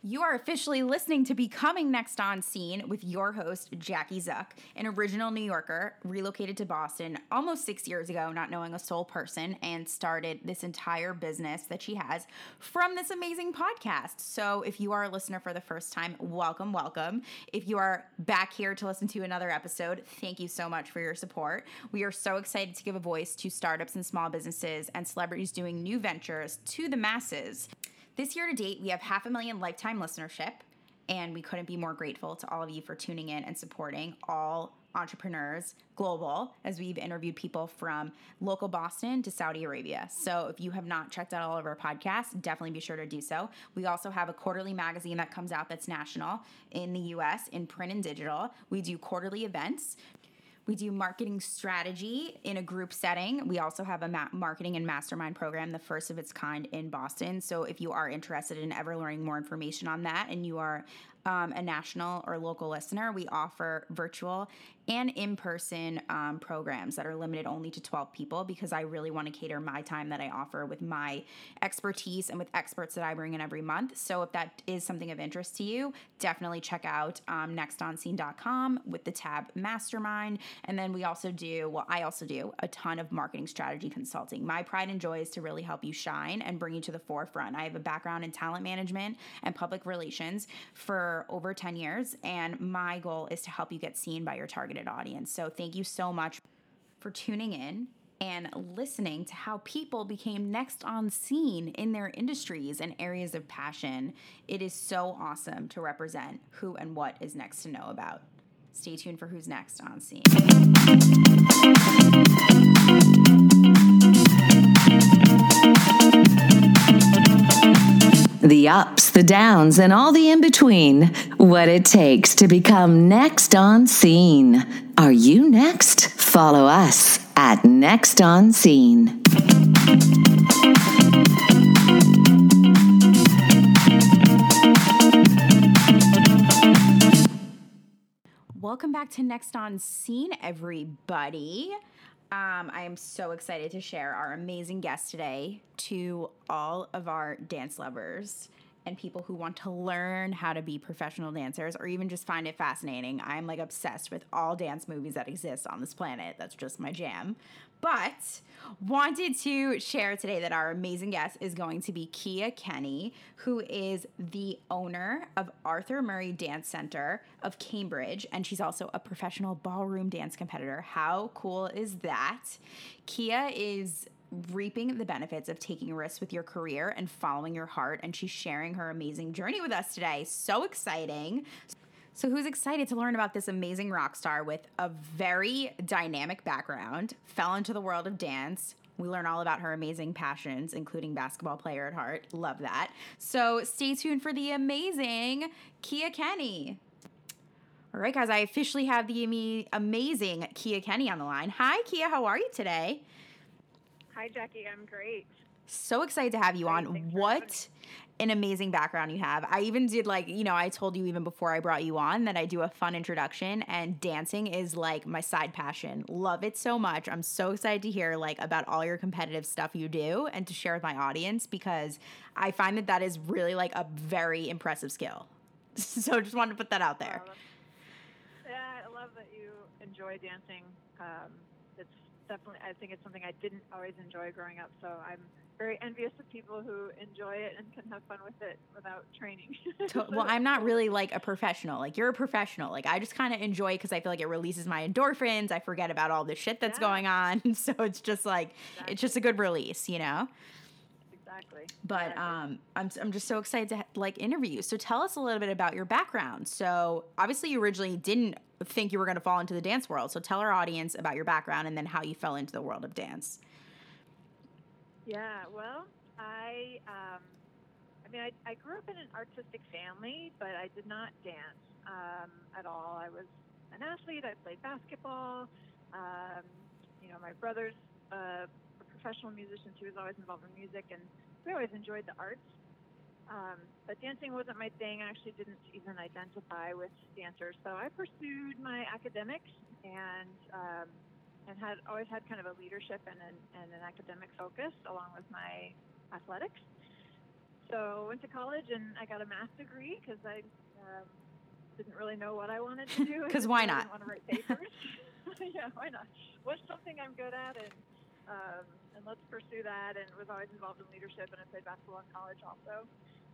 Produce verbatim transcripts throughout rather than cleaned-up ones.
You are officially listening to Becoming Next on Scene with your host, Jackie Zuck, an original New Yorker, relocated to Boston almost six years ago, not knowing a soul person, and started this entire business that she has from this amazing podcast. So if you are a listener for the first time, welcome, welcome. If you are back here to listen to another episode, thank you so much for your support. We are so excited to give a voice to startups and small businesses and celebrities doing new ventures to the masses. This year to date, we have half a million lifetime listenership, and we couldn't be more grateful to all of you for tuning in and supporting all entrepreneurs global, as we've interviewed people from local Boston to Saudi Arabia. So if you have not checked out all of our podcasts, definitely be sure to do so. We also have a quarterly magazine that comes out that's national in the U S in print and digital. We do quarterly events. We do marketing strategy in a group setting. We also have a ma- marketing and mastermind program, the first of its kind in Boston. So if you are interested in ever learning more information on that and you are um, a national or local listener, we offer virtual and in-person um, programs that are limited only to twelve people because I really want to cater my time that I offer with my expertise and with experts that I bring in every month. So if that is something of interest to you, definitely check out um, next on scene dot com with the tab Mastermind. And then we also do, well, I also do a ton of marketing strategy consulting. My pride and joy is to really help you shine and bring you to the forefront. I have a background in talent management and public relations for over ten years, and my goal is to help you get seen by your targeted audience. So thank you so much for tuning in and listening to how people became next on scene in their industries and areas of passion. It is so awesome to represent who and what is next to know about. Stay tuned for who's next on scene. The ups, the downs, and all the in-between. What it takes to become next on scene. Are you next? Follow us at Next on Scene. Welcome back to Next on Scene, everybody. Um, I am so excited to share our amazing guest today to all of our dance lovers and people who want to learn how to be professional dancers or even just find it fascinating. I'm like obsessed with all dance movies that exist on this planet. That's just my jam. But wanted to share today that our amazing guest is going to be Kia Kenny, who is the owner of Arthur Murray Dance Center of Cambridge, and she's also a professional ballroom dance competitor. How cool is that? Kia is reaping the benefits of taking risks with your career and following your heart, and she's sharing her amazing journey with us today. So exciting. So who's excited to learn about this amazing rock star with a very dynamic background, fell into the world of dance? We learn all about her amazing passions, including basketball player at heart. Love that. So stay tuned for the amazing Kia Kenny. All right, guys, I officially have the ama- amazing Kia Kenny on the line. Hi, Kia. How are you today? Hi, Jackie. I'm great. So excited to have you on. What an amazing background you have. I even did like, you know, I told you even before I brought you on that I do a fun introduction, and dancing is like my side passion. Love it so much. I'm so excited to hear like about all your competitive stuff you do and to share with my audience because I find that that is really like a very impressive skill. So just wanted to put that out there. Uh, yeah, I love that you enjoy dancing. Um, it's definitely, I think it's something I didn't always enjoy growing up, so I'm very envious of people who enjoy it and can have fun with it without training. Well, I'm not really like a professional. Like you're a professional. Like I just kind of enjoy it because I feel like it releases my endorphins. I forget about all the shit that's yeah. going on. So it's just like, exactly. It's just a good release, you know? Exactly. But exactly. um, I'm I'm just so excited to like interview you. So tell us a little bit about your background. So obviously you originally didn't think you were going to fall into the dance world. So tell our audience about your background and then how you fell into the world of dance. Yeah, well, I, um, I mean, I, I grew up in an artistic family, but I did not dance um, at all. I was an athlete. I played basketball. Um, you know, my brother's uh, a professional musician. He was always involved in music, and we always enjoyed the arts. Um, but dancing wasn't my thing. I actually didn't even identify with dancers. So I pursued my academics and um, and had always had kind of a leadership and an, and an academic focus along with my athletics. So went to college and I got a math degree because I um, didn't really know what I wanted to do. Because why I not? didn't want to write papers. Yeah, why not? What's something I'm good at, and um, and let's pursue that. And was always involved in leadership, and I played basketball in college also.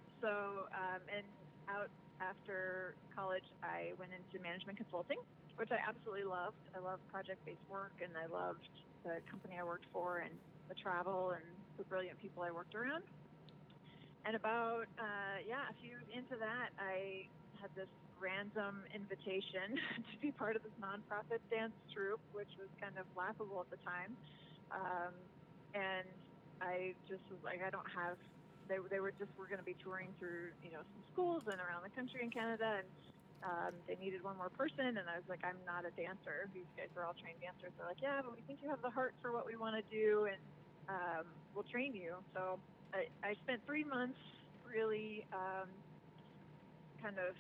So um, and out after college, I went into management consulting, which I absolutely loved. I loved project-based work, and I loved the company I worked for, and the travel, and the brilliant people I worked around. And about, uh, yeah, a few years into that, I had this random invitation to be part of this nonprofit dance troupe, which was kind of laughable at the time. Um, and I just was like, I don't have, they, they were just, we're going to be touring through, you know, some schools and around the country in Canada. And um, they needed one more person. And I was like, I'm not a dancer. These guys are all trained dancers. They're like, yeah, but we think you have the heart for what we want to do. And um, we'll train you. So I, I spent three months really um, kind of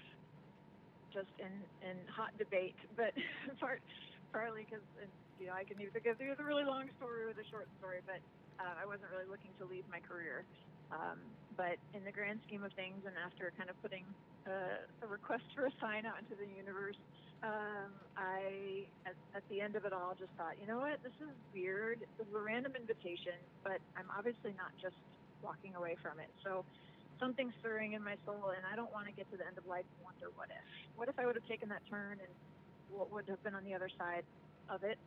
just in, in hot debate, but part, partly because, you know, I can either give you the really long story or the short story, but uh, I wasn't really looking to leave my career. Um, but in the grand scheme of things, and after kind of putting a, a request for a sign out into the universe, um, I, at, at the end of it all, just thought, you know what, this is weird. This is a random invitation, but I'm obviously not just walking away from it. So something's stirring in my soul, and I don't want to get to the end of life and wonder what if. What if I would have taken that turn, and what would have been on the other side of it?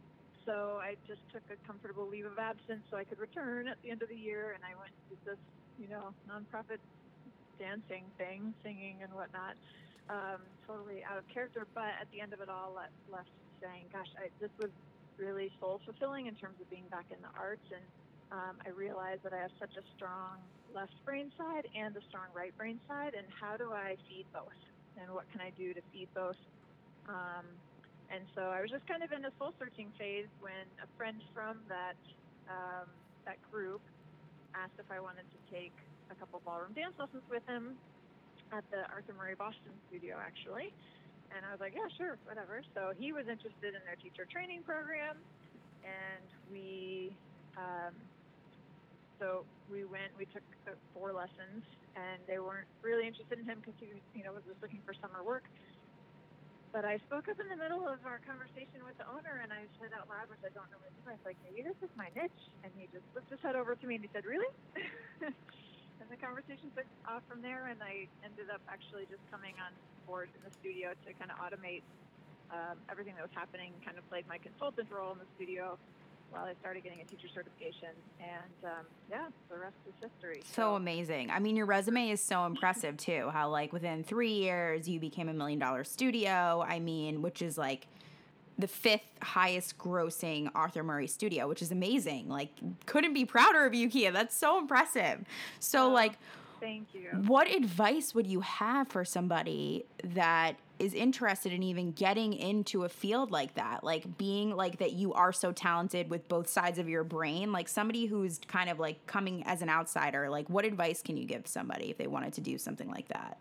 So I just took a comfortable leave of absence so I could return at the end of the year, and I went to this, you know, nonprofit dancing thing, singing and whatnot, um, totally out of character. But at the end of it all, left, left saying, gosh, I, this was really soul fulfilling in terms of being back in the arts. And um, I realized that I have such a strong left brain side and a strong right brain side. And how do I feed both? And what can I do to feed both? Um, and so I was just kind of in a soul searching phase when a friend from that um, that group asked if I wanted to take a couple ballroom dance lessons with him at the Arthur Murray Boston studio, actually. And I was like, yeah, sure, whatever. So he was interested in their teacher training program, and we um, so we went, we took uh, four lessons, and they weren't really interested in him because he, you know, was just looking for summer work. But I spoke up in the middle of our conversation with the owner, and I said out loud, which I don't normally do, I was like, maybe this is my niche. And he just flipped his head over to me, and he said, really? And the conversation took off from there, and I ended up actually just coming on board in the studio to kind of automate um, everything that was happening, kind of played my consultant role in the studio while I started getting a teacher certification. And um, yeah, the rest is history. So, so amazing. I mean, your resume is so impressive too. How like within three years you became a million dollar studio. I mean, which is like the fifth highest grossing Arthur Murray studio, which is amazing. Like, couldn't be prouder of you, Kia. That's so impressive. So, uh, like, thank you. What advice would you have for somebody that is interested in even getting into a field like that? Like being like that you are so talented with both sides of your brain, like somebody who's kind of like coming as an outsider, like what advice can you give somebody if they wanted to do something like that?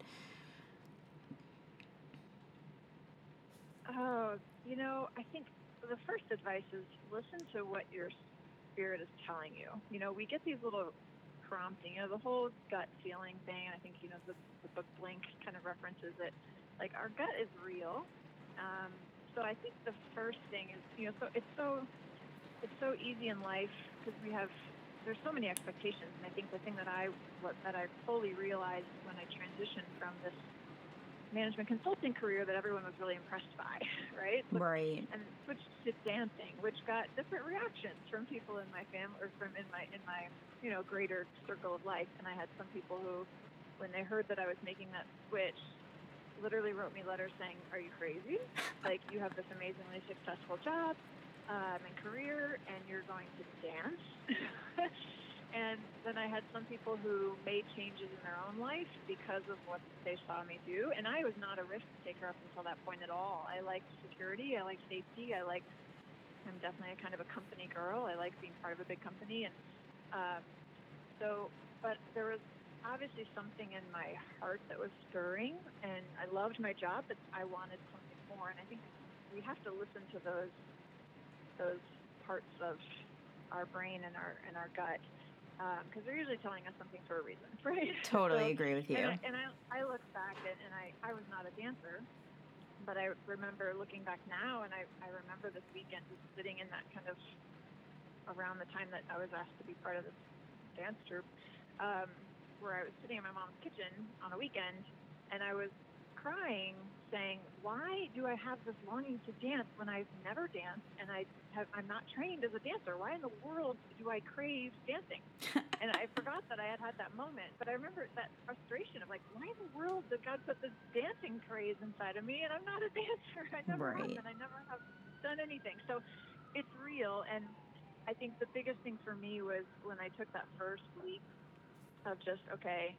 Oh, you know, I think the first advice is listen to what your spirit is telling you. You know, we get these little prompting, you know, the whole gut feeling thing. And I think, you know, the, the book Blink kind of references it. Like our gut is real. Um, so I think the first thing is, you know, so it's so, it's so easy in life because we have, there's so many expectations. And I think the thing that I, what, that I fully realized when I transitioned from this management consulting career that everyone was really impressed by, right? Right. And switched to dancing, which got different reactions from people in my family or from in my, in my, you know, greater circle of life. And I had some people who, when they heard that I was making that switch, literally wrote me letters saying, are you crazy? Like, you have this amazingly successful job um, and career, and you're going to dance? And then I had some people who made changes in their own life because of what they saw me do. And I was not a risk taker up until that point at all. I liked security. I liked safety. I liked, I'm definitely a kind of a company girl. I like being part of a big company. And um, so, but there was obviously something in my heart that was stirring. And I loved my job, but I wanted something more. And I think we have to listen to those, those parts of our brain and our, and our gut. because they're usually telling us something for a reason, right? Totally So, agree with and you. I, and I, I look back and, and I, I was not a dancer, but I remember looking back now, and I, I remember this weekend just sitting in that kind of around the time that I was asked to be part of this dance troupe, um, where I was sitting in my mom's kitchen on a weekend, and I was crying, saying, why do I have this longing to dance when I've never danced, and I have, I'm not trained as a dancer? Why in the world do I crave dancing? And I forgot that I had had that moment, but I remember that frustration of like, why in the world did God put this dancing craze inside of me, and I'm not a dancer? I never Right. have, and I never have done anything. So it's real, and I think the biggest thing for me was when I took that first leap of just, okay,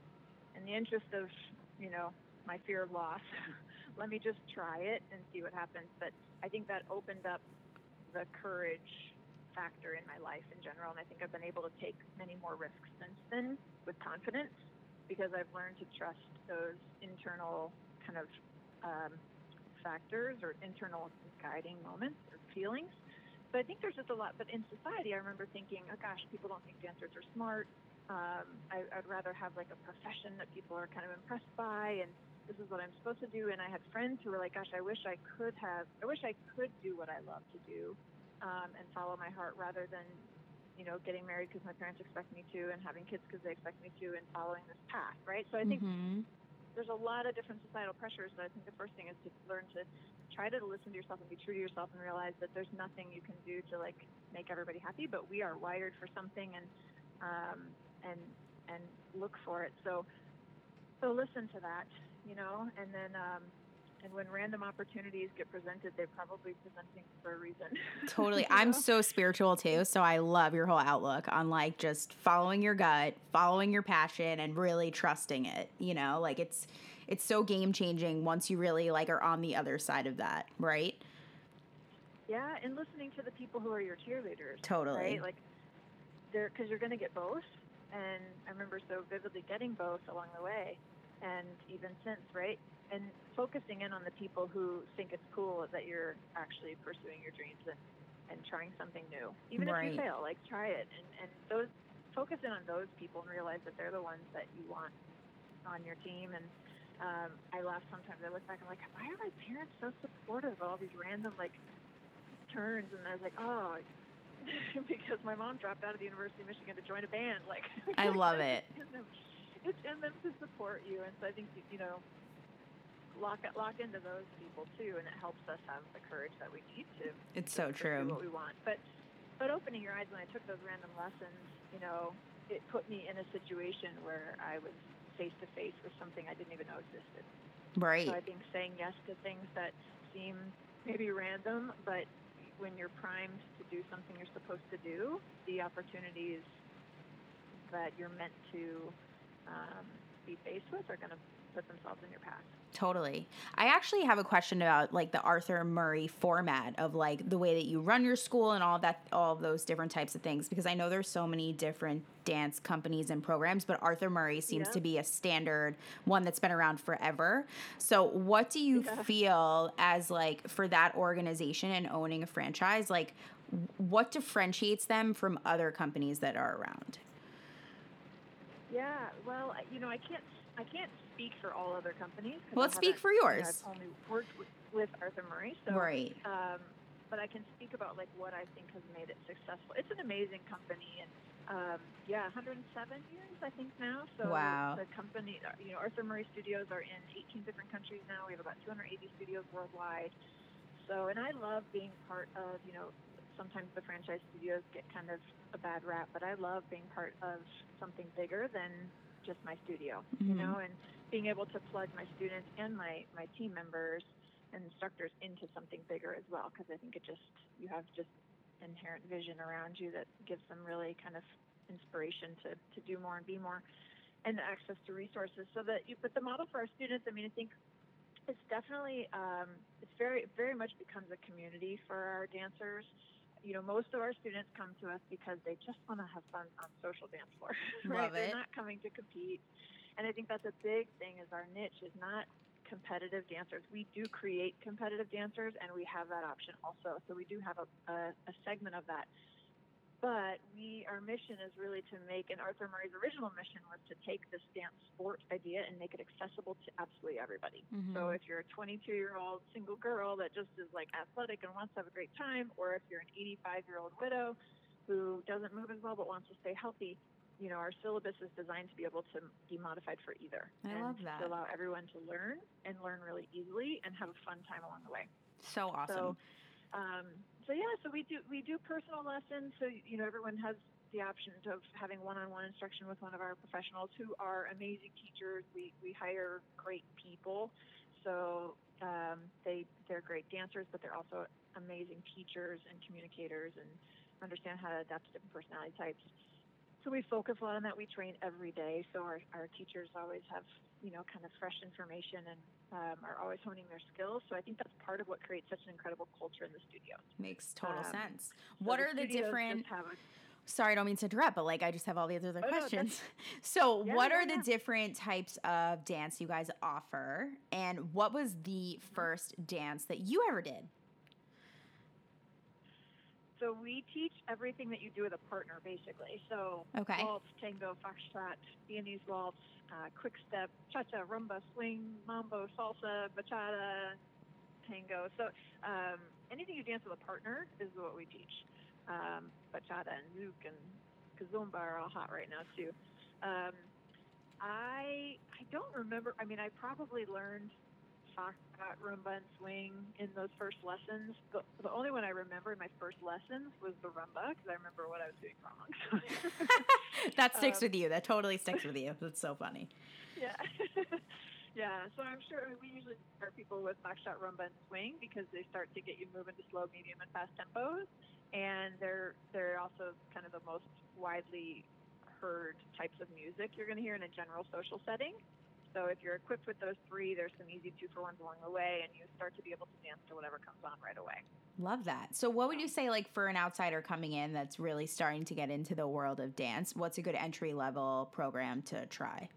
in the interest of, you know, my fear of loss, let me just try it and see what happens. But I think that opened up the courage factor in my life in general, and I think I've been able to take many more risks since then with confidence, because I've learned to trust those internal kind of um, factors or internal guiding moments or feelings. So I think there's just a lot, but in society I remember thinking, oh gosh, people don't think dancers are smart. Um, I, I'd rather have like a profession that people are kind of impressed by, and this is what I'm supposed to do. And I had friends who were like, gosh, I wish I could have, I wish I could do what I love to do, um, and follow my heart rather than, you know, getting married because my parents expect me to, and having kids because they expect me to, and following this path, right? So I think Mm-hmm. there's a lot of different societal pressures, but I think the first thing is to learn to try to listen to yourself and be true to yourself and realize that there's nothing you can do to like make everybody happy, but we are wired for something, and um, and and look for it. So so listen to that, you know, and then um, and when random opportunities get presented, they're probably presenting for a reason. Totally. You I'm know? so spiritual too, so I love your whole outlook on like just following your gut, following your passion, and really trusting it. You know, like it's it's so game changing once you really like are on the other side of that, right? Yeah, and listening to the people who are your cheerleaders. Totally. Right? Like, they're, because you're going to get both. And I remember so vividly getting both along the way, and even since, right? And focusing in on the people who think it's cool that you're actually pursuing your dreams and, and trying something new. Even if you Right. fail, like try it. And, and those focus in on those people and realize that they're the ones that you want on your team. And um, I laugh sometimes. I look back and I'm like, why are my parents so supportive of all these random like turns? And I was like, oh, because my mom dropped out of the University of Michigan to join a band. Like, I love it. It's in them, it's in them to support you, and so I think you know, lock lock into those people too, and it helps us have the courage that we need to. It's to so pursue true. what we want, but but opening your eyes when I took those random lessons, you know, it put me in a situation where I was face to face with something I didn't even know existed. Right. So I think saying yes to things that seem maybe random, but when you're primed to do something you're supposed to do, the opportunities that you're meant to um, be faced with are going to put themselves in your path. Totally. I actually have a question about like the Arthur Murray format of like the way that you run your school and all of that, all of those different types of things, because I know there's so many different dance companies and programs, but Arthur Murray seems Yeah. to be a standard one that's been around forever. So what do you Yeah. feel as like for that organization and owning a franchise, like what differentiates them from other companies that are around? Yeah, well, I- you know, I can't, I can't speak for all other companies. 'cause Well, I let's speak haven't- for you know, yours. I've only worked with, with Arthur Murray, so Right. um, but I can speak about like what I think has made it successful. It's an amazing company, and um, yeah, one hundred seven years I think now. So Wow. the company, uh, you know, Arthur Murray Studios are in eighteen different countries now. We have about two hundred eighty studios worldwide. So, and I love being part of, you know, sometimes the franchise studios get kind of a bad rap, but I love being part of something bigger than just my studio, Mhm. you know, and being able to plug my students and my, my team members and instructors into something bigger as well, because I think it just, you have just inherent vision around you that gives them really kind of inspiration to, to do more and be more, and access to resources. So that you, but the model for our students, I mean, I think it's definitely, um, it's very, very much becomes a community for our dancers. You know, most of our students come to us because they just want to have fun on social dance floor, right? Love They're it. not coming to compete. And I think that's a big thing, is our niche is not competitive dancers. We do create competitive dancers, and we have that option also. So we do have a, a, a segment of that. But we, our mission is really to make, and Arthur Murray's original mission was to take this dance sport idea and make it accessible to absolutely everybody. Mm-hmm. So if you're a twenty-two-year-old single girl that just is like athletic and wants to have a great time, or if you're an eighty-five-year-old widow who doesn't move as well but wants to stay healthy, you know, our syllabus is designed to be able to be modified for either. I and love that. To allow everyone to learn and learn really easily and have a fun time along the way. So awesome. So, um, so yeah, so we do we do personal lessons. So you know, everyone has the option of having one-on-one instruction with one of our professionals who are amazing teachers. We we hire great people, so um, they they're great dancers, but they're also amazing teachers and communicators and understand how to adapt to different personality types. So we focus a lot on that. We train every day, so our, our teachers always have, you know, kind of fresh information and um, are always honing their skills. So I think that's part of what creates such an incredible culture in the studios. Makes total um, sense. So What the are the different... A, Sorry, I don't mean to interrupt, but like I just have all these other oh, questions. No, so yeah, what yeah, are yeah. the different types of dance you guys offer? And what was the first dance that you ever did? So we teach everything that you do with a partner, basically. So okay. waltz, tango, foxtrot, Viennese waltz, uh, quick step, cha-cha, rumba, swing, mambo, salsa, bachata, tango. So um, anything you dance with a partner is what we teach. Um, bachata and zouk and kazumba are all hot right now too. Um, I I don't remember. I mean, I probably learned foxtrot, rumba, and swing in those first lessons. The, the only one I remember in my first lessons was the rumba because I remember what I was doing wrong. That sticks um, with you. That totally sticks with you. That's so funny. Yeah. Yeah, so I'm sure we usually start people with foxtrot, rumba, and swing because they start to get you moving to slow, medium, and fast tempos, and they're they're also kind of the most widely heard types of music you're going to hear in a general social setting. So if you're equipped with those three, there's some easy two-for-ones along the way, and you start to be able to dance to whatever comes on right away. Love that. So what would you say, like, for an outsider coming in that's really starting to get into the world of dance, what's a good entry-level program to try?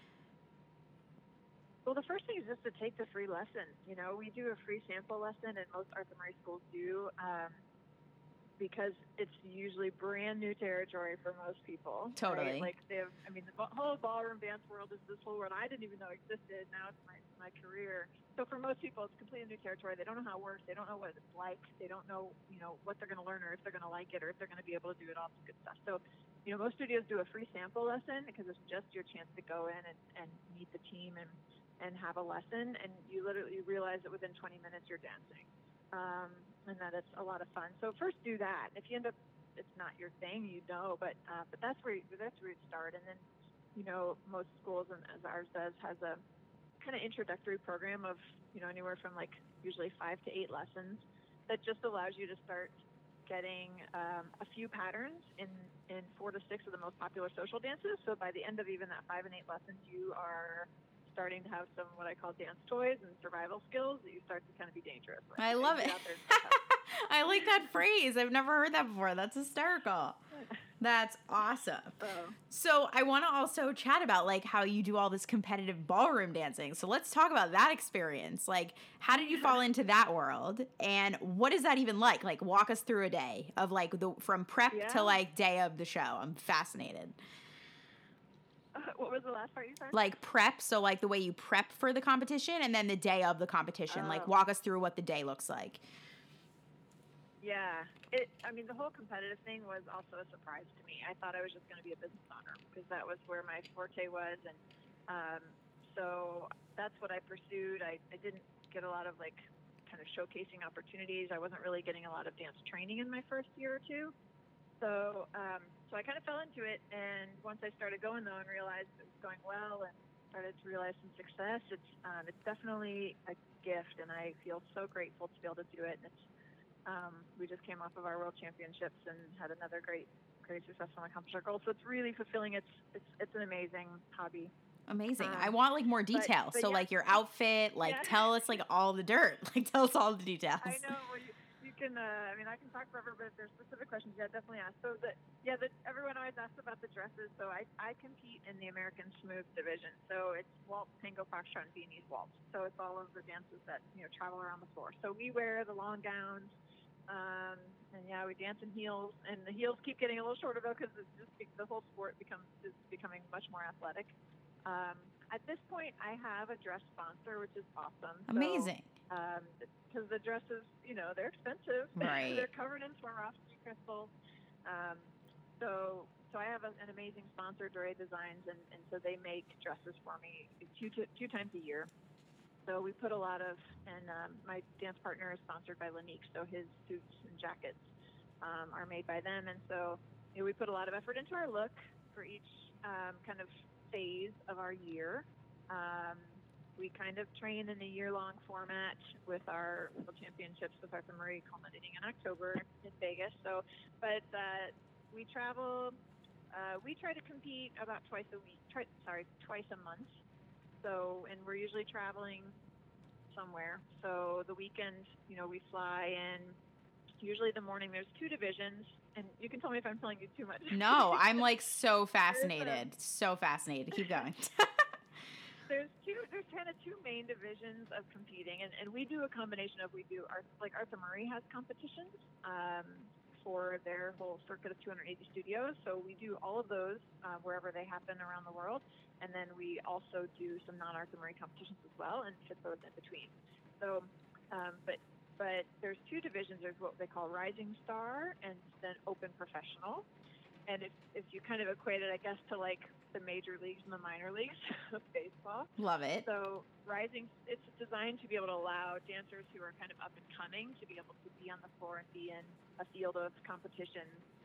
Well, the first thing is just to take the free lesson. You know, we do a free sample lesson, and most Arthur Murray schools do, um, because it's usually brand new territory for most people. Totally. Right? Like, they have, I mean, the whole ballroom dance world is this whole world I didn't even know existed. Now it's my, my career. So for most people, it's completely new territory. They don't know how it works. They don't know what it's like. They don't know, you know, what they're going to learn or if they're going to like it or if they're going to be able to do it, all this good stuff. So, you know, most studios do a free sample lesson because it's just your chance to go in and, and meet the team and and have a lesson, and you literally realize that within twenty minutes you're dancing, um, and that it's a lot of fun. So first do that. If you end up, it's not your thing, you know, but uh, but that's where you, that's where you start. And then, you know, most schools, and as ours does, has a kind of introductory program of, you know, anywhere from like usually five to eight lessons that just allows you to start getting um, a few patterns in, in four to six of the most popular social dances. So by the end of even that five and eight lessons, you are starting to have some what I call dance toys and survival skills that you start to kind of be dangerous with. I love it. I like that phrase. I've never heard that before. That's hysterical. That's awesome. Oh. So I want to also chat about like how you do all this competitive ballroom dancing. So let's talk about that experience. Like, how did you fall into that world, and what is that even like? Like, walk us through a day of like the from prep yeah. to like day of the show. I'm fascinated. Uh, what was the last part you said? Like prep, so like the way you prep for the competition, and then the day of the competition. Oh. Like, walk us through what the day looks like. Yeah, it. I mean, the whole competitive thing was also a surprise to me. I thought I was just going to be a business owner because that was where my forte was, and um, so that's what I pursued. I, I didn't get a lot of like kind of showcasing opportunities. I wasn't really getting a lot of dance training in my first year or two. So, um, so I kind of fell into it, and once I started going though and realized it was going well and started to realize some success, it's um, it's definitely a gift, and I feel so grateful to be able to do it. And it's um, we just came off of our World Championships and had another great, great successful and accomplished our goals. So it's really fulfilling. It's it's it's an amazing hobby. Amazing. Um, I want like more detail. But, but so yeah. like your outfit, like yeah. tell us like all the dirt. Like tell us all the details. I know. Well, you, you can. Uh, I mean, I can talk forever, but if there's specific questions, yeah, definitely ask. So that yeah, that everyone always asks about the dresses. So I I compete in the American Smooth division. So it's waltz, tango, foxtrot, and Viennese waltz. So it's all of the dances that you know travel around the floor. So we wear the long gowns. Um, and yeah, we dance in heels, and the heels keep getting a little shorter though because it's just the whole sport becomes is becoming much more athletic. Um, at this point, I have a dress sponsor, which is awesome. Amazing. So, um, because the dresses, you know, they're expensive. Right. They're covered in Swarovski crystals. Um, so, so I have a, an amazing sponsor, Dore Designs, and, and so they make dresses for me two two times a year. So we put a lot of, and um, my dance partner is sponsored by Lanique, so his suits and jackets um, are made by them. And so you know, we put a lot of effort into our look for each um, kind of phase of our year. Um, we kind of train in a year-long format with our World Championships with Arthur Murray culminating in October in Vegas. So, but uh, we travel, uh, we try to compete about twice a week, try, sorry, twice a month. So, and we're usually traveling somewhere. So the weekend, you know, we fly in. Usually the morning there's two divisions, and you can tell me if I'm telling you too much. No, I'm like so fascinated, so fascinated. Keep going. there's two, there's kind of two main divisions of competing, and, and we do a combination of, we do, our, like Arthur Murray has competitions um, for their whole circuit of two hundred eighty studios. So we do all of those uh, wherever they happen around the world. And then we also do some non-Arthur Murray competitions as well and fit those in between. So, um, but but there's two divisions. There's what they call Rising Star and then Open Professional. And if, if you kind of equate it, I guess, to like the major leagues and the minor leagues of baseball. Love it. So Rising, it's designed to be able to allow dancers who are kind of up and coming to be able to be on the floor and be in a field of competition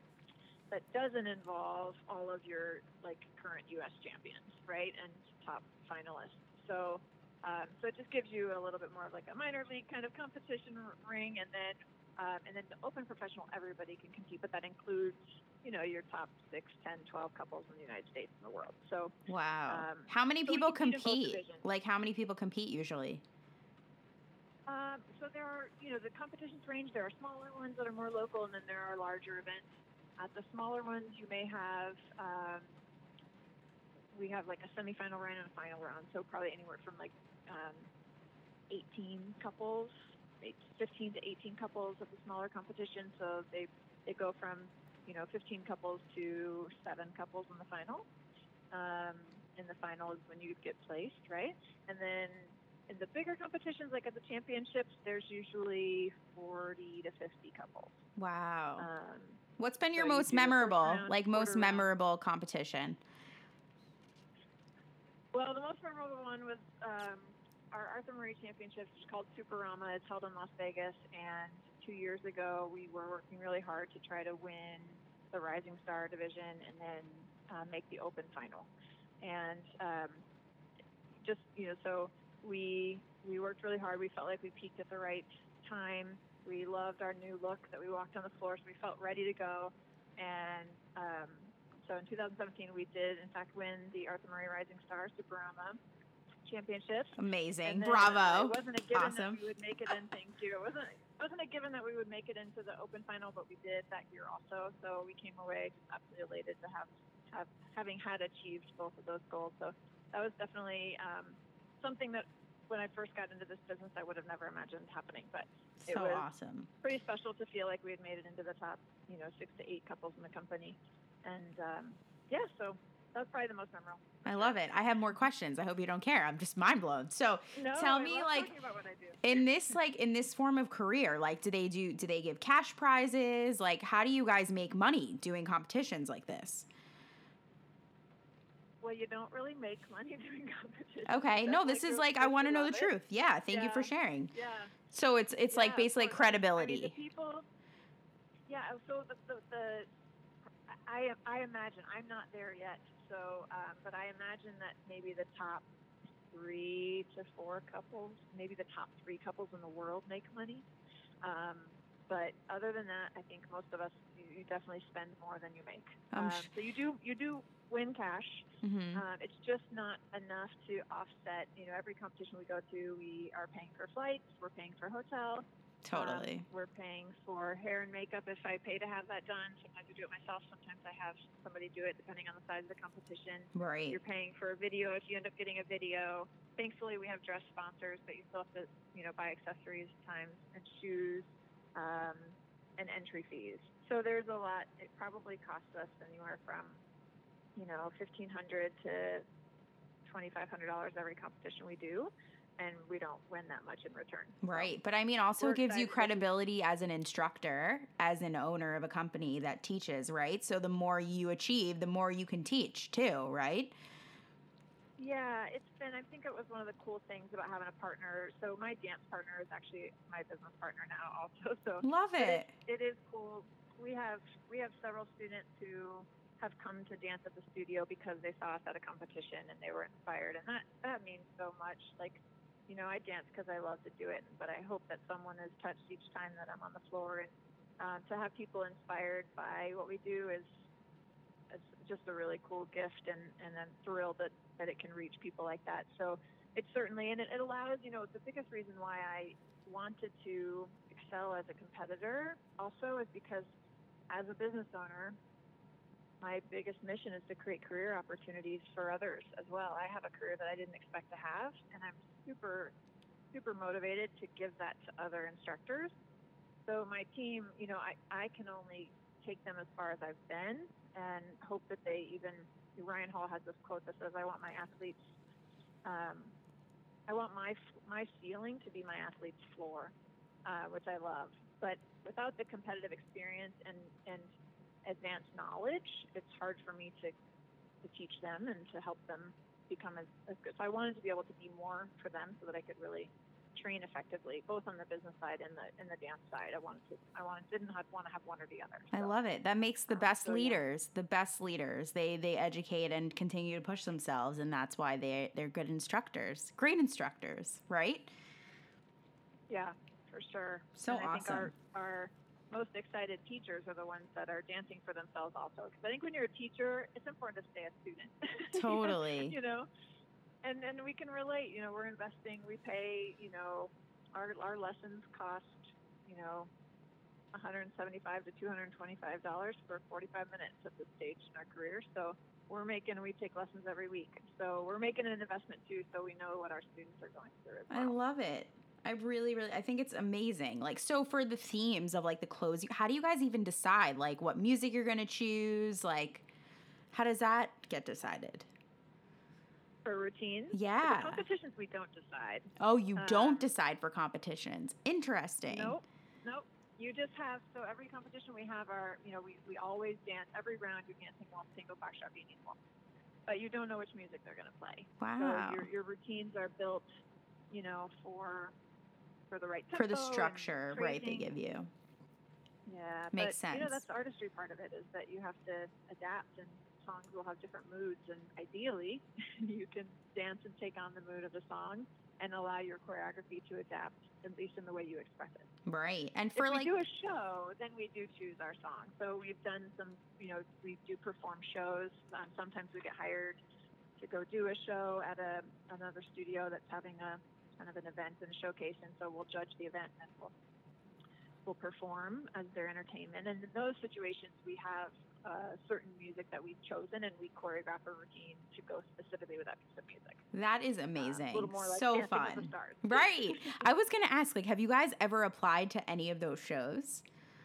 that doesn't involve all of your like current U S champions, right, and top finalists. So, um, so it just gives you a little bit more of like a minor league kind of competition r- ring, and then um, and then the Open Professional, everybody can compete, but that includes, you know, your top six, ten, twelve couples in the United States and the world. So, wow. um, How many so we people compete in both compete? divisions. Like, how many people compete usually? Um, so there are, you know, the competitions range. There are smaller ones that are more local, and then there are larger events. At the smaller ones, you may have, um, we have like a semifinal round and a final round. So probably anywhere from like um, eighteen couples, fifteen to eighteen couples at the smaller competition. So they, they go from, you know, fifteen couples to seven couples in the final. Um, and the final is when you get placed, right? And then in the bigger competitions, like at the championships, there's usually forty to fifty couples. Wow. Um, What's been your so you most do a first memorable, round, like most quarter round. memorable competition? Well, the most memorable one was um, our Arthur Murray Championships, which is called Superama. It's held in Las Vegas, and two years ago we were working really hard to try to win the Rising Star division and then uh, make the Open final. And um, just, you know, so we we worked really hard. We felt like we peaked at the right time. We loved our new look that we walked on the floor, so we felt ready to go. And um, so in two thousand seventeen, we did, in fact, win the Arthur Murray Rising Star Superama Championships. Amazing. Then, Bravo. Uh, it wasn't a given Awesome. that we would make it in, thank you. It wasn't, it wasn't a given that we would make it into the Open final, but we did that year also. So we came away just absolutely elated to have, have having had achieved both of those goals. So that was definitely um, something that when I first got into this business, I would have never imagined happening. But it So was awesome. pretty special to feel like we had made it into the top, you know, six to eight couples in the company. And um, yeah, so that's probably the most memorable. I love it. I have more questions. I hope you don't care. I'm just mind blown. So No, tell I me, love like, talking about what I do. in this, like, in this form of career, like, do they do, do they give cash prizes? Like, how do you guys make money doing competitions like this? Well, you don't really make money doing competitions. Okay. That's No, this is the- like, I that's want to the know the love it. truth. Yeah. Thank you for Yeah. sharing. Yeah. So it's, it's Yeah, like of basically course. credibility. I mean, the people, yeah, so the, the, the I, I imagine, I'm not there yet, so, um, but I imagine that maybe the top three to four couples, maybe the top three couples in the world make money. Um, but other than that, I think most of us, you, you definitely spend more than you make. I'm Um, sh- so you do, you do win cash. Mm-hmm. Um, it's just not enough to offset, you know, every competition we go to, we are paying for flights, we're paying for hotel. Totally. Um, we're paying for hair and makeup if I pay to have that done. Sometimes I do it myself. Sometimes I have somebody do it depending on the size of the competition. Right. You're paying for a video if you end up getting a video. Thankfully, we have dress sponsors, but you still have to, you know, buy accessories times and shoes. Um, and entry fees. So there's a lot. It probably costs us anywhere from, you know, fifteen hundred dollars to twenty-five hundred dollars every competition we do, and we don't win that much in return. Right. So but I mean, also we're gives you excited to- credibility as an instructor, as an owner of a company that teaches, right? So the more you achieve, the more you can teach too, right? Yeah, it's been, I think it was one of the cool things about having a partner. So my dance partner is actually my business partner now also. So Love but it. it is cool. We have we have several students who have come to dance at the studio because they saw us at a competition and they were inspired, and that that means so much. Like, you know, I dance because I love to do it, but I hope that someone is touched each time that I'm on the floor, and um, to have people inspired by what we do is it's just a really cool gift, and, and I'm thrilled that, that it can reach people like that. So it's certainly, and it, it allows, you know, the biggest reason why I wanted to excel as a competitor also is because as a business owner, my biggest mission is to create career opportunities for others as well. I have a career that I didn't expect to have, and I'm super, super motivated to give that to other instructors. So my team, you know, I, I can only take them as far as I've been, and hope that they even, Ryan Hall has this quote that says, I want my athletes, um, I want my my ceiling to be my athlete's floor, uh, which I love. But without the competitive experience and, and advanced knowledge, it's hard for me to, to teach them and to help them become as, as good. So I wanted to be able to be more for them so that I could really train effectively, both on the business side and the and the dance side. I wanted to, I wanted didn't have, want to have one or the other. I So, love it. That makes the um, best so, yeah. leaders, the best leaders. They they educate and continue to push themselves, and that's why they they're good instructors, great instructors, right? Yeah, for sure. So and I think awesome. our our most excited teachers are the ones that are dancing for themselves also. Because I think when you're a teacher, it's important to stay a student. Totally. you know, and and we can relate. You know, we're investing. We pay. You know, our our lessons cost. You know, one hundred seventy-five to two hundred twenty-five dollars for forty-five minutes at this stage in our career. So we're making. We take lessons every week. So we're making an investment too. So we know what our students are going through as well. I love it. I really, really, I think it's amazing. Like, so for the themes of like the clothes, how do you guys even decide like what music you're going to choose? Like, how does that get decided? For routines? Yeah. For the competitions, we don't decide. Oh, you Um, don't decide for competitions. Interesting. Nope. Nope. You just have, so every competition we have are, you know, we, we always dance, every round you're dancing one single foxtrot beat equal. But you don't know which music they're going to play. Wow. So your, your routines are built, you know, for for the right tempo. For the and structure, right, they phrasing. give you. Yeah. Makes but, You know, sense. that's the artistry part of it, is that you have to adapt, and songs will have different moods, and ideally you can dance and take on the mood of the song and allow your choreography to adapt, at least in the way you express it. Right. And for if we like, do a show, then we do choose our song. So we've done some, you know, we do perform shows. Um, sometimes we get hired to go do a show at a another studio that's having a kind of an event and a showcase, and so we'll judge the event and we'll we'll perform as their entertainment. And in those situations, we have uh, certain music that we've chosen, and we choreograph a routine to go specifically with that piece of music. that is Uh, amazing. a little more like So Dancing with fun. the Stars. Right. I was going to ask, like, have you guys ever applied to any of those shows?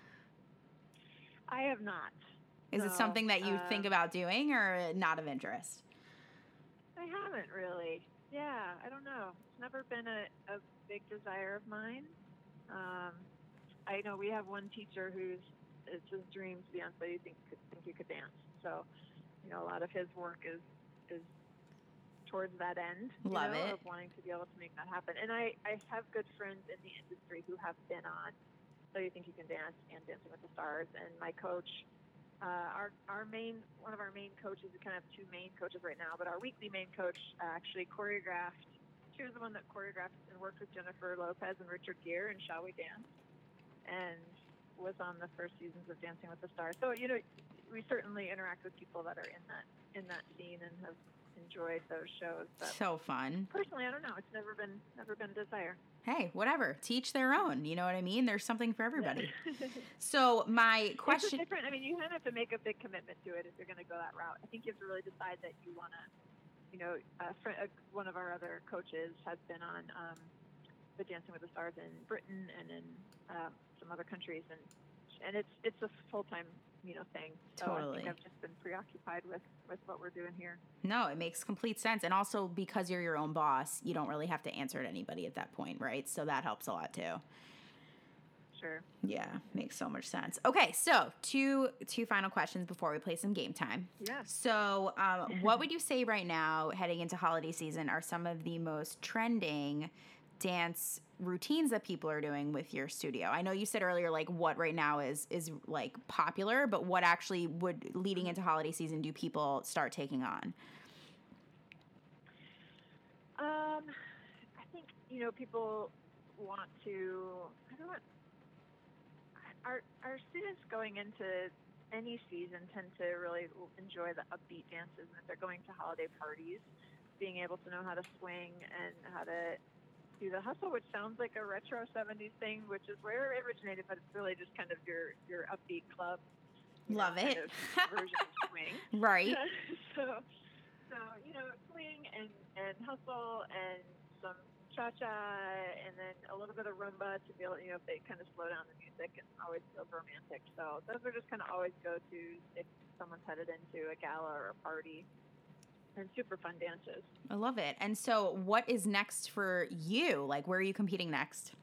I have not. Is it No, something that you think um, about doing or not of interest? I haven't really. Yeah, I don't know. It's never been a, a big desire of mine. Um, I know we have one teacher who's it's his dream to be on stage. Think could think he could dance. So, you know, a lot of his work is is towards that end. You Love know, it. of wanting to be able to make that happen. And I I have good friends in the industry who have been on So You Think You Can Dance and Dancing with the Stars. And my coach. Uh, our our main one of our main coaches, we kind of have two main coaches right now, but our weekly main coach uh, actually choreographed. She was the one that choreographed and worked with Jennifer Lopez and Richard Gere in Shall We Dance, and was on the first seasons of Dancing with the Stars. So you know, we certainly interact with people that are in that in that scene and have enjoyed those shows. But So fun. personally, I don't know. It's never been never been a desire. Hey, whatever. Teach their own. You know what I mean? There's something for everybody. Yeah. So my It's question. just different. I mean, you kind of have to make a big commitment to it if you're going to go that route. I think you have to really decide that you want to, you know, a friend, uh, one of our other coaches has been on um, the Dancing with the Stars in Britain and in uh, some other countries, and and it's it's a full time you know thing. So Totally. I think I've just been preoccupied with with what we're doing here. No, it makes complete sense. And also because you're your own boss, you don't really have to answer to anybody at that point, right? So that helps a lot too. Sure. Yeah, makes so much sense. Okay, so two two final questions before we play some game time. Yeah. So, um, what would you say right now, heading into holiday season, are some of the most trending dance routines that people are doing with your studio? I know you said earlier, like, what right now is is like popular, but what actually would, leading into holiday season, do people start taking on? Um, I think you know people want to. I don't. Want, Our our students going into any season tend to really enjoy the upbeat dances, and if they're going to holiday parties, being able to know how to swing and how to do the hustle, which sounds like a retro seventies thing, which is where it originated, but it's really just kind of your your upbeat club. Love know, it. Kind of version of swing. Right. so so you know swing and and hustle and some cha-cha, and then a little bit of rumba to be able, you know, if they kind of slow down the music and always feels romantic. So those are just kind of always go-tos if someone's headed into a gala or a party, and super fun dances. I love it. And so what is next for you? Like, where are you competing next?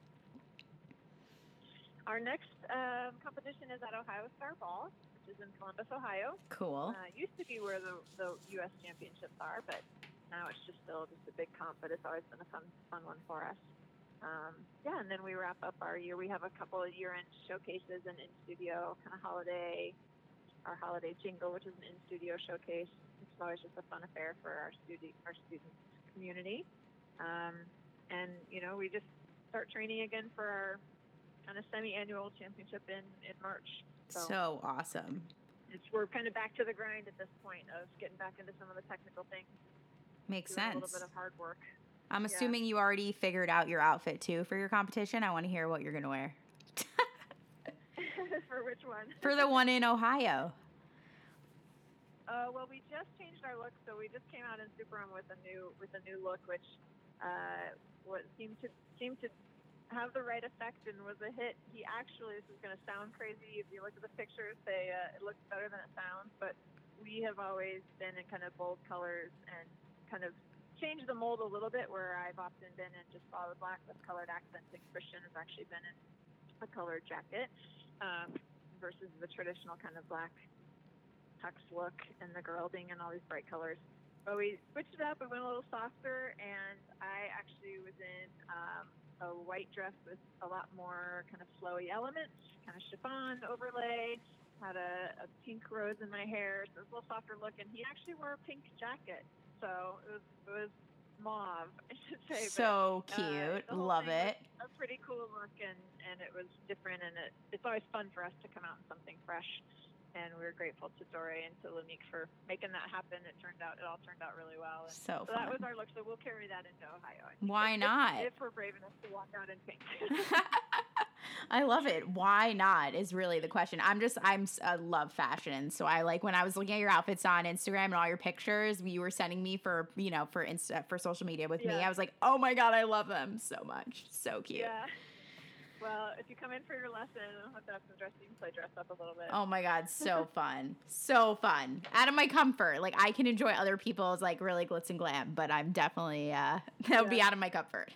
Our next um, competition is at Ohio Star Ball, which is in Columbus, Ohio. Cool. Uh, it used to be where the, the U S championships are, but now it's just still just a big comp, but it's always been a fun fun one for us. Um, yeah, and then we wrap up our year. We have a couple of year-end showcases and in-studio kind of holiday, our holiday jingle, which is an in-studio showcase. It's always just a fun affair for our student our student community. Um, and you know, we just start training again for our kind of semi-annual championship in in March. So, so awesome. It's we're kind of back to the grind at this point of getting back into some of the technical things. Makes Doing sense. A little bit of hard work. I'm Yeah. assuming you already figured out your outfit too for your competition. I want to hear what you're gonna wear. For which one? For the one in Ohio. Uh, well, we just changed our look, so we just came out in Super Run with a new with a new look, which uh, what seemed to seemed to have the right effect and was a hit. He actually, this is going to sound crazy if you look at the pictures, say uh, it looks better than it sounds, but we have always been in kind of bold colors and kind of changed the mold a little bit, where I've often been in just solid black with colored accents, and Christian has actually been in a colored jacket um, versus the traditional kind of black tux look and the girl being in all these bright colors. But we switched it up. We went a little softer, and I actually was in um, a white dress with a lot more kind of flowy elements, kind of chiffon overlay, had a, a pink rose in my hair, so it was a little softer look, and he actually wore a pink jacket. So it was it was mauve, I should say. So but, cute. uh, Love it. A pretty cool look, and, and it was different, and it, it's always fun for us to come out in something fresh. And we were grateful to Dore and to Lanique for making that happen. It turned out, it all turned out really well. And So, so fun. that was our look. So we'll carry that into Ohio. Why if, not? If, if we're brave enough to walk out in pink. I love it. Why not is really the question. I'm just, I'm, I love fashion. So I like, when I was looking at your outfits on Instagram and all your pictures you were sending me for, you know, for Insta, for social media with yeah. me, I was like, oh my God, I love them so much. So cute. Yeah. Well, if you come in for your lesson, I'll have to have some dress. You can play dress up a little bit. Oh my God, so fun. So fun. Out of my comfort. Like, I can enjoy other people's, like, really glitz and glam, but I'm definitely, uh, that yeah. would be out of my comfort.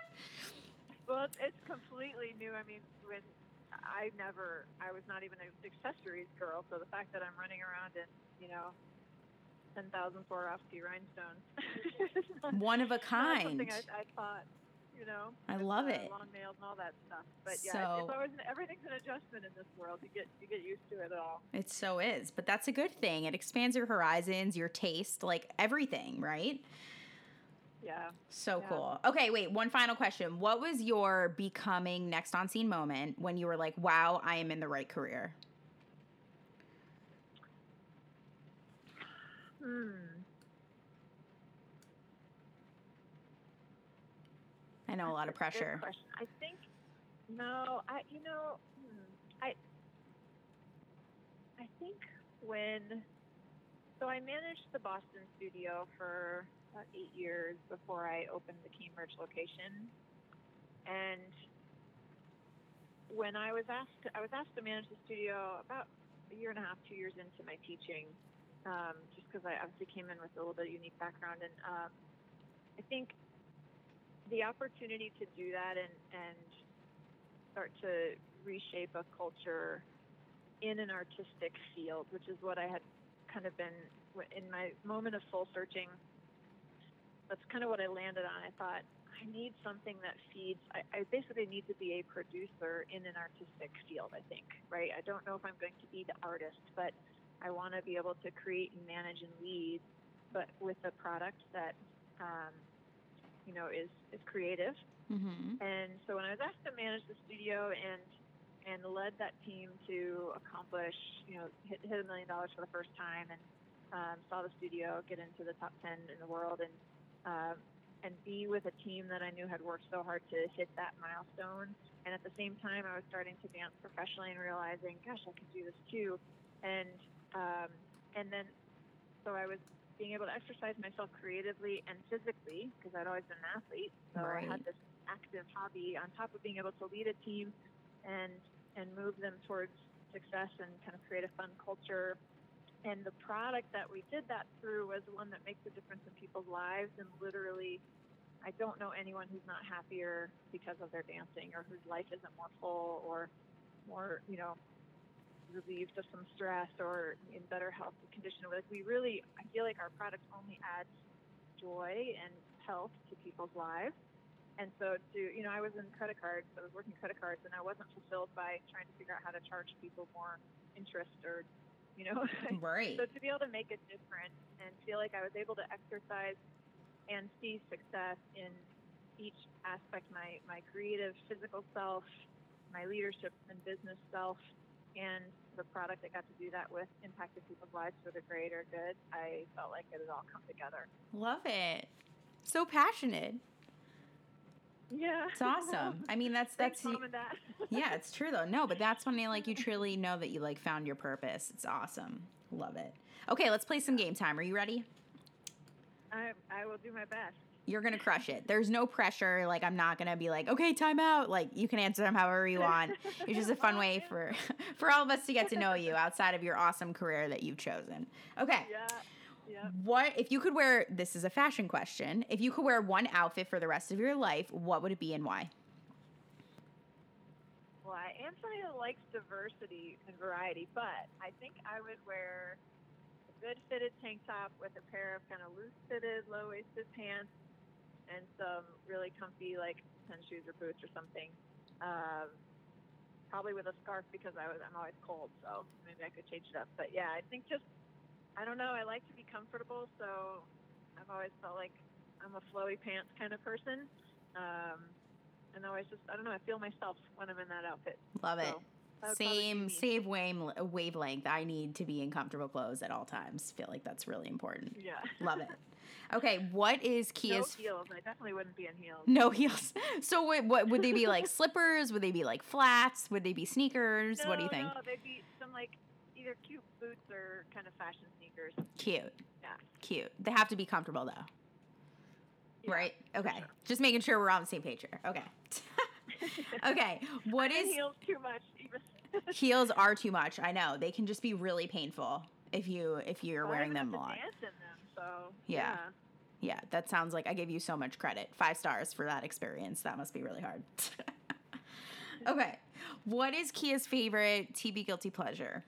Well, it's, it's completely new. I mean, when I never, I was not even an accessories girl, so the fact that I'm running around in, you know, ten thousand Swarovski rhinestones. One of a kind. Something I, I thought, you know. I with, love uh, it. Long nails and all that stuff. But yeah, So, it's, it's always, everything's an adjustment in this world. You get, you get used to it all. It so is, but that's a good thing. It expands your horizons, your taste, like everything, right? Yeah. So yeah. cool. Okay, wait, one final question. What was your becoming next on scene moment when you were like, wow, I am in the right career? Hmm. I know a lot of That's a good pressure. question. I think, no, I, you know, hmm, I, I think when, so I managed the Boston studio for about eight years before I opened the Cambridge location. And when I was asked, I was asked to manage the studio about a year and a half, two years into my teaching, um, just because I obviously came in with a little bit of unique background, and um, I think the opportunity to do that and and start to reshape a culture in an artistic field, which is what I had kind of been in my moment of soul searching. That's kind of what I landed on. I thought, I need something that feeds, I, I basically need to be a producer in an artistic field, I think, right? I don't know if I'm going to be the artist, but I want to be able to create and manage and lead, but with a product that, um, you know, is, is creative. Mm-hmm. And so when I was asked to manage the studio and and led that team to accomplish, you know, hit, hit a million dollars for the first time, and um, saw the studio get into the top ten in the world, and um, and be with a team that I knew had worked so hard to hit that milestone. And at the same time, I was starting to dance professionally and realizing, gosh, I could do this too. And um, and then, so I was being able to exercise myself creatively and physically, because I'd always been an athlete. So Right. I had this active hobby on top of being able to lead a team and and move them towards success and kind of create a fun culture. And the product that we did that through was one that makes a difference in people's lives. And literally, I don't know anyone who's not happier because of their dancing, or whose life isn't more full or more, you know, relieved of some stress or in better health condition. Like, we really, I feel like our product only adds joy and health to people's lives. And so to, you know, I was in credit cards, I was working credit cards, and I wasn't fulfilled by trying to figure out how to charge people more interest, or, you know, Right. so to be able to make a difference and feel like I was able to exercise and see success in each aspect, my, my creative physical self, my leadership and business self, and the product that got to do that with impacted people's lives for the greater good, I felt like it had all come together. Love it. So passionate. Yeah. It's awesome. I mean, that's, Thanks, that's, Mom and Dad. yeah, it's true though. No, but that's when you like, you truly know that you like found your purpose. It's awesome. Love it. Okay, let's play some game time. Are you ready? I, I will do my best. You're going to crush it. There's no pressure. Like, I'm not going to be like, okay, time out. Like, you can answer them however you want. It's just a fun way for, for all of us to get to know you outside of your awesome career that you've chosen. Okay. Yeah. Yeah. What, if you could wear, this is a fashion question, if you could wear one outfit for the rest of your life, what would it be and why? Well, I am somebody that likes diversity and variety, but I think I would wear a good fitted tank top with a pair of kind of loose fitted, low waisted pants and some really comfy like tennis shoes or boots or something. Um, probably with a scarf because I was I'm always cold, so maybe I could change it up. But yeah, I think just I don't know. I like to be comfortable, so I've always felt like I'm a flowy pants kind of person. Um, and always just, I don't know, I feel myself when I'm in that outfit. Love it. So that would probably be Same, me. same wave, wavelength. I need to be in comfortable clothes at all times. Feel like that's really important. Yeah. Love it. Okay, what is No Kia's... heels. I definitely wouldn't be in heels. No heels. So what, what would they be, like slippers? Would they be like flats? Would they be sneakers? No, What do you think? No, they'd be some like either cute boots or kind of fashion sneakers. Cute. Yeah. Cute. They have to be comfortable though. Yeah, Right? for Okay. sure. Just making sure we're on the same page here. Okay. Okay. What And is... heels too much even. Heels are too much. I know. They can just be really painful if you if you're I wearing even them have a to lot. dance in them, so Yeah. yeah. Yeah, that sounds like I give you so much credit. Five stars for that experience. That must be really hard. Okay. What is Kia's favorite T V guilty pleasure?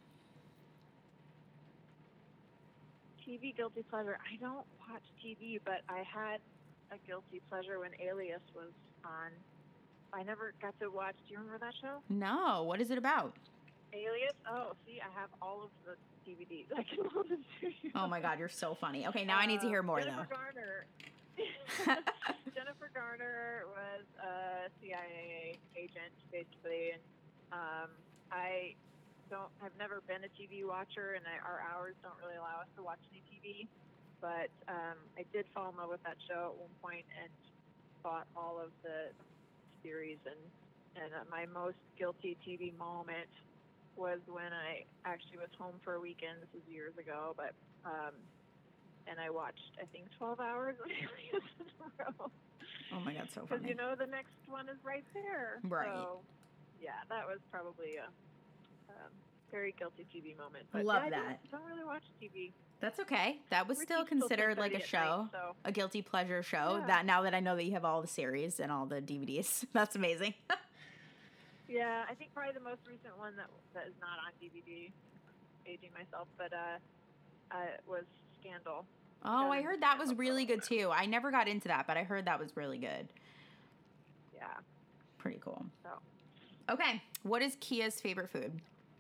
T V guilty pleasure. I don't watch T V, but I had a guilty pleasure when Alias was on. I never got to watch. Do you remember that show? No. What is it about? Alias? Oh, see, I have all of the D V Ds. I can load them to you. Oh my God, you're so funny. Okay, now I need to hear more Jennifer though. Garner. Jennifer Garner was a C I A agent, basically, and um, I don't. I've never been a T V watcher, and I, our hours don't really allow us to watch any T V. But um, I did fall in love with that show at one point and bought all of the series. And and uh, my most guilty T V moment was when I actually was home for a weekend. This was years ago, but. Um, and I watched, I think, twelve hours of Alias in a row. Oh my God, so Because, funny. you know, the next one is right there. Right. So, yeah, that was probably a um, very guilty T V moment. But Love yeah, I that. Don't, don't really watch T V. That's okay. That was Repeats still till considered like a ten thirty at show, night, so. a guilty pleasure show. Yeah. That now that I know that you have all the series and all the D V Ds, that's amazing. Yeah, I think probably the most recent one that that is not on D V D, aging myself, but uh, uh was Scandal. Oh, Got I into heard that was Scandal really for a good too. I never got into that, but I heard that was really good. Yeah. Pretty cool. So. Okay, what is Kia's favorite food?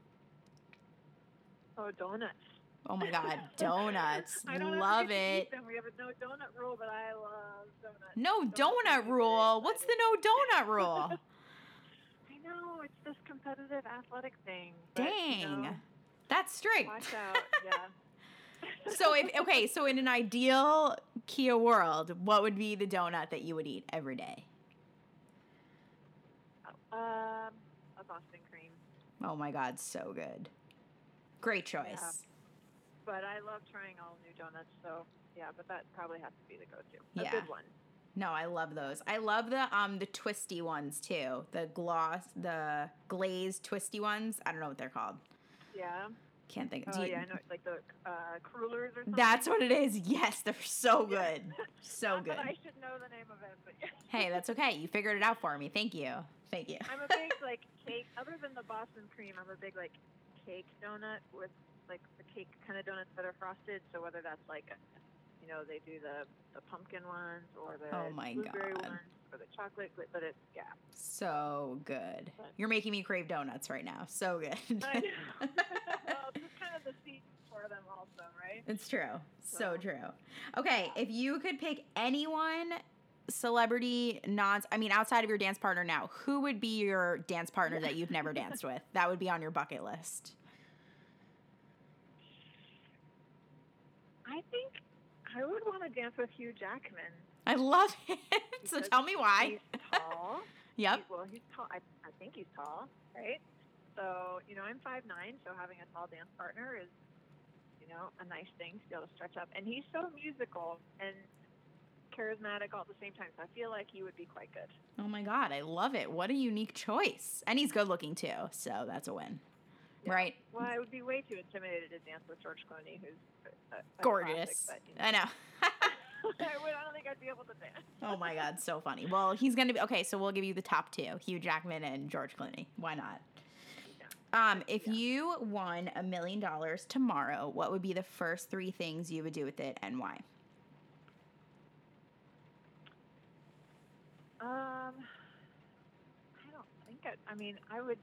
Oh, donuts. Oh my God, donuts. I don't Love have to it. eat them. We have a no donut rule, but I love donuts. No Donuts donut make me rule. very What's the excited. no donut rule? I know, it's this competitive athletic thing. But, Dang. You know, That's strict. watch out, yeah. So if okay, so in an ideal Kia world, what would be the donut that you would eat every day? um, a Boston cream. Oh my God, so good. Great choice. Yeah. But I love trying all new donuts, so yeah, but that probably has to be the go-to. A Yeah. good one. No, I love those. I love the um the twisty ones too. The gloss, the glazed twisty ones. I don't know what they're called. Yeah. Can't think. Oh, do you- yeah, I know, like the uh, crullers or something. That's what it is. Yes, they're so good. So Not good. that I should know the name of it, but yeah. Hey, that's okay. You figured it out for me. Thank you. Thank you. I'm a big, like, cake, other than the Boston cream, I'm a big, like, cake donut with, like, the cake kind of donuts that are frosted. So whether that's, like, a, you know, they do the, the pumpkin ones or the Oh my blueberry God. ones or the chocolate, but but it's, yeah. So good. You're making me crave donuts right now. So good. I know. Well, it's just kind of the seed for them also, right? It's true. So So- true. Okay, if you could pick anyone, celebrity, non, I mean, outside of your dance partner now, who would be your dance partner that you've never danced with? That would be on your bucket list. I think I would want to dance with Hugh Jackman. I love it. So Because tell me why. He's tall. Yep. He- well, he's tall. I, I think he's tall, right? So, you know, I'm five nine, so having a tall dance partner is, you know, a nice thing to be able to stretch up. And he's so musical and charismatic all at the same time, so I feel like he would be quite good. Oh my God, I love it. What a unique choice. And he's good looking too, so that's a win. Yeah. Right? Well, I would be way too intimidated to dance with George Clooney, who's a, a Gorgeous. classic, but, you I know. know, I, would, I don't think I'd be able to dance. Oh my God, so funny. Well, he's going to be, okay, so we'll give you the top two, Hugh Jackman and George Clooney. Why not? Um, if Yeah. you won a million dollars tomorrow, what would be the first three things you would do with it and why? Um, I don't think I. I mean, I would.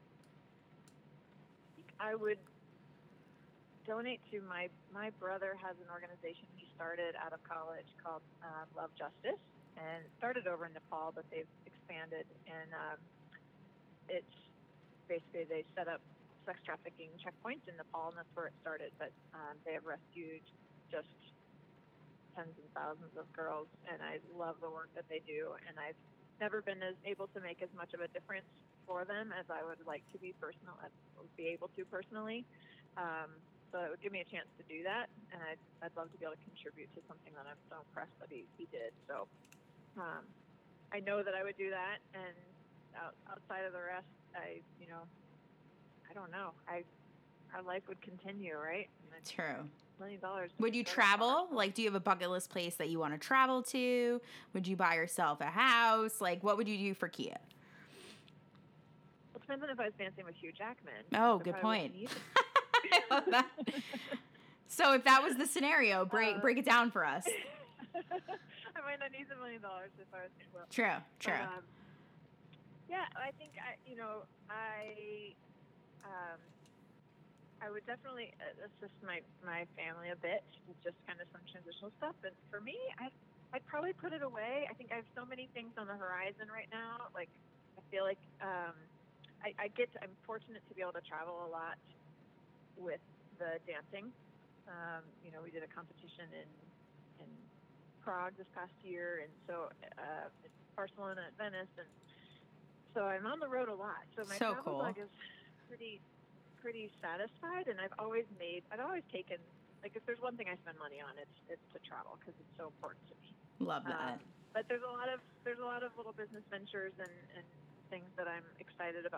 I would donate to my my brother has an organization he started out of college called uh, Love Justice, and it started over in Nepal, but they've expanded, and um, it's basically they set up sex trafficking checkpoints in Nepal, and that's where it started. But um, they have rescued just tens and thousands of girls, and I love the work that they do, and I've never been as able to make as much of a difference for them as I would like to be personal, be able to personally. Um, so it would give me a chance to do that, and I'd, I'd love to be able to contribute to something that I'm so impressed that he, he did. So um, I know that I would do that, and out, outside of the rest, I, you know, I don't know. I our life would continue, right? And it's True. million dollars. Would you Very travel? far. Like, do you have a bucket list place that you want to travel to? Would you buy yourself a house? Like, what would you do for Kia? Well, it depends on if I was dancing with Hugh Jackman. Oh, I good probably point. wouldn't need I love that. So if that was the scenario, break Uh, break it down for us. I might not need a million dollars if I was well. True, true. Um, yeah, I think I, you know, I, um, I would definitely uh, assist my my family a bit with just kind of some transitional stuff. And for me, I, I'd probably put it away. I think I have so many things on the horizon right now. Like, I feel like um, I, I get, to, I'm fortunate to be able to travel a lot with the dancing. Um, you know, we did a competition in in Prague this past year, and so uh, in Barcelona and Venice, and so I'm on the road a lot. So my So travel cool. bug is pretty pretty satisfied, and I've always made, I've always taken, like if there's one thing I spend money on, it's it's to travel because it's so important to me. Love that. Um, but there's a lot of there's a lot of little business ventures and, and things that I'm excited about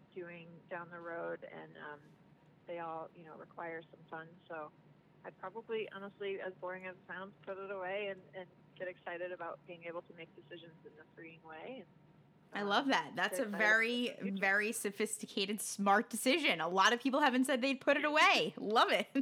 doing down the road, and um, they all, you know, require some funds. So I'd probably, honestly, as boring as it sounds, put it away and, and get excited about being able to make decisions in a freeing way. And, um, I love that. That's a very, very sophisticated, smart decision. A lot of people haven't said they'd put it away. Love it.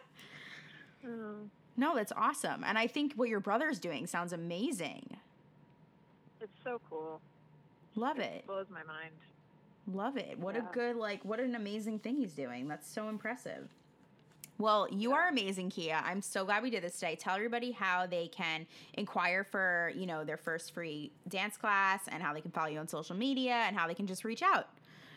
um, no, that's awesome. And I think what your brother's doing sounds amazing. It's so cool. Love it. It blows my mind. Love it. What yeah. a good, like, what an amazing thing he's doing. That's so impressive. Well, you yeah. are amazing, Kia. I'm so glad we did this today. Tell everybody how they can inquire for, you know, their first free dance class, and how they can follow you on social media, and how they can just reach out.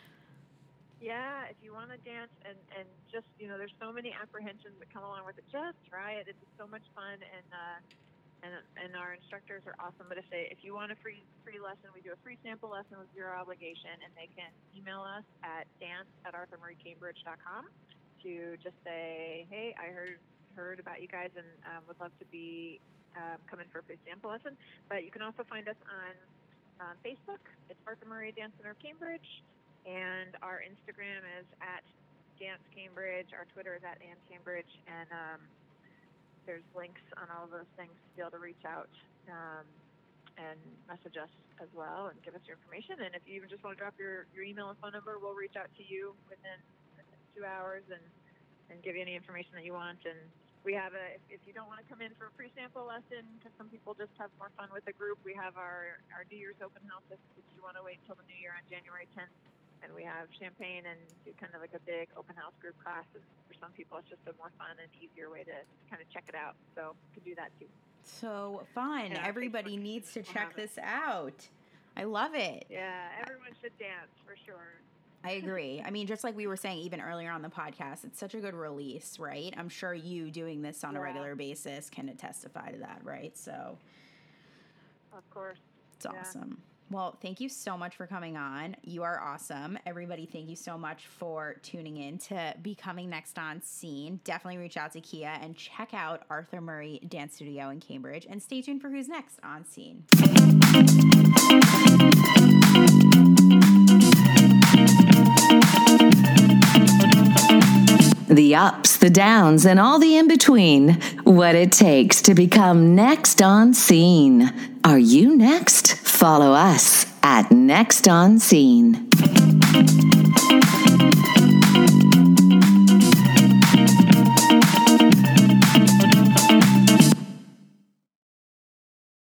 Yeah, if you want to dance and, and just, you know, there's so many apprehensions that come along with it. Just try it. It's so much fun, and uh, and and our instructors are awesome. But if they if you want a free free lesson, we do a free sample lesson with zero obligation, and they can email us at dance at arthur murray cambridge dot com to just say, hey, I heard heard about you guys and um, would love to be um, come in for a free sample lesson. But you can also find us on um, Facebook. It's Arthur Murray Dance Center Cambridge, and our Instagram is at Dance Cambridge. Our Twitter is at Ann Cambridge, and um, there's links on all of those things to be able to reach out um, and message us as well and give us your information. And if you even just want to drop your, your email and phone number, we'll reach out to you within two hours and, and give you any information that you want. And we have a, if, if you don't want to come in for a free sample lesson, because some people just have more fun with the group, we have our, our New Year's open house if, if you want to wait until the new year on January tenth. And we have champagne and do kind of like a big open house group class. And for some people, it's just a more fun and easier way to kind of check it out. So you can do that too. So fun. Yeah, everybody Facebook needs to check this out. I love it. Yeah, everyone should dance for sure. I agree. I mean, just like we were saying even earlier on the podcast, it's such a good release, right? I'm sure you doing this on yeah. a regular basis can testify to that, right? So, of course. It's yeah. awesome. Well, thank you so much for coming on. You are awesome. Everybody, thank you so much for tuning in to Becoming Next on Scene. Definitely reach out to Kia and check out Arthur Murray Dance Studio in Cambridge, and stay tuned for who's next on Scene. The ups, the downs, and all the in-between. What it takes to become next on Scene. Are you next? Follow us at Next on Scene.